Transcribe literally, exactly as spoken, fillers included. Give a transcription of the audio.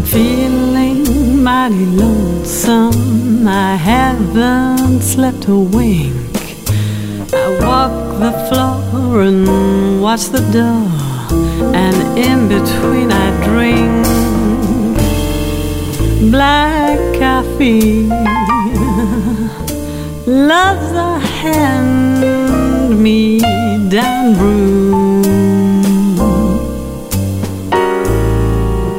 Feeling mighty lonesome, I haven't slept a wink. I walk the floor and watch the door, and in between I drink black coffee. Love's a hand-me-down brew.